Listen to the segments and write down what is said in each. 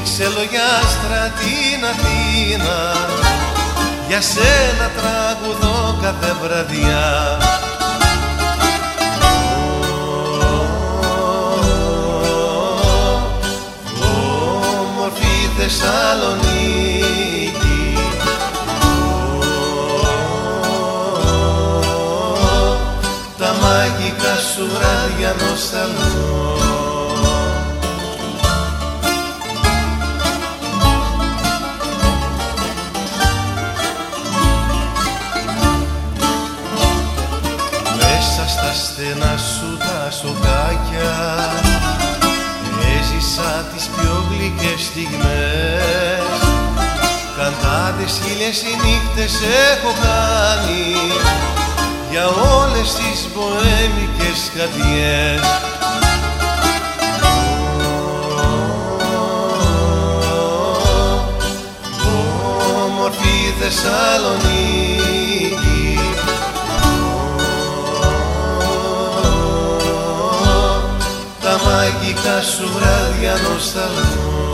ξελογιάστρα την Αθήνα, για σένα τραγουδώ κάθε βραδιά. Όμορφη Θεσσαλονίκη, τα μαγικά σου βράδια νοσταλγώ. Στα στενά σου τα σοκάκια έζησα τις πιο γλυκές στιγμές. Καντάδες χίλιες οι νύχτες έχω κάνει για όλες τις μποέμικες καρδιές. Όμορφη Θεσσαλονίκη, τα μαγικά σου βράδια νοσταλγώ.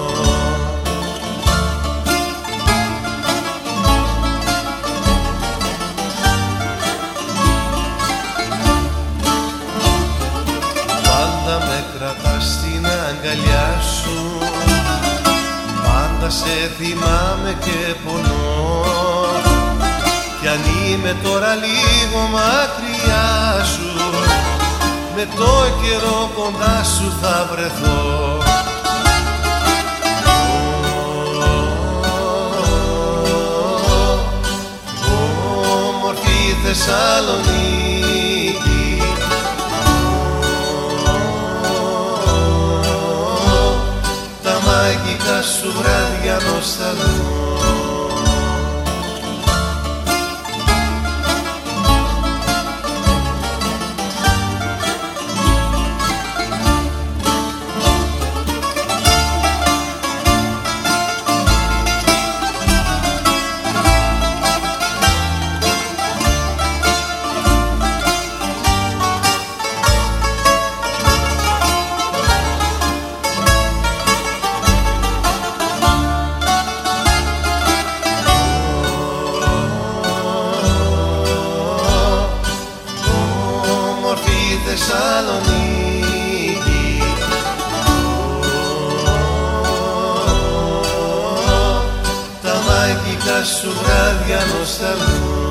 Πάντα με κρατάς στην αγκαλιά σου, πάντα σε θυμάμαι και πονώ. Κι αν είμαι τώρα λίγο μακριά σου, με το καιρό κοντά σου θα βρεθώ. Όμορφη Θεσσαλονίκη, τα μαγικά σου βράδια νοσταλγώ. Θεσσαλονίκη, τα μαγικά σου βράδια νοσταλγώ.